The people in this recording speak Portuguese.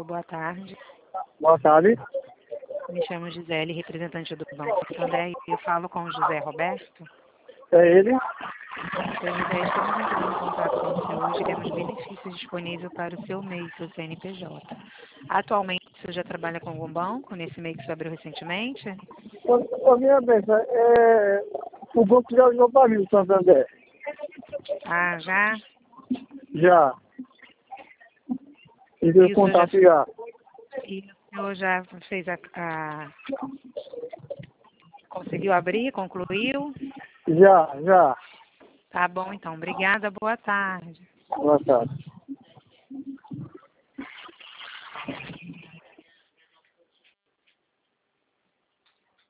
Alô, boa tarde. Boa tarde. Me chamo Gisele, representante do Banco Santander, e eu falo com o José Roberto. É ele? Seu José, estamos entrando em contato com você hoje e temos benefícios disponíveis para o seu MEI, seu CNPJ. Atualmente, você já trabalha com algum banco nesse MEI que você abriu recentemente? Ô, minha benção, o banco já ligou para mim, o Santander. Ah, já? Já. E deu E o senhor contato já. já fez conseguiu abrir, concluiu? Já. Tá bom, então. Obrigada, boa tarde. Boa tarde.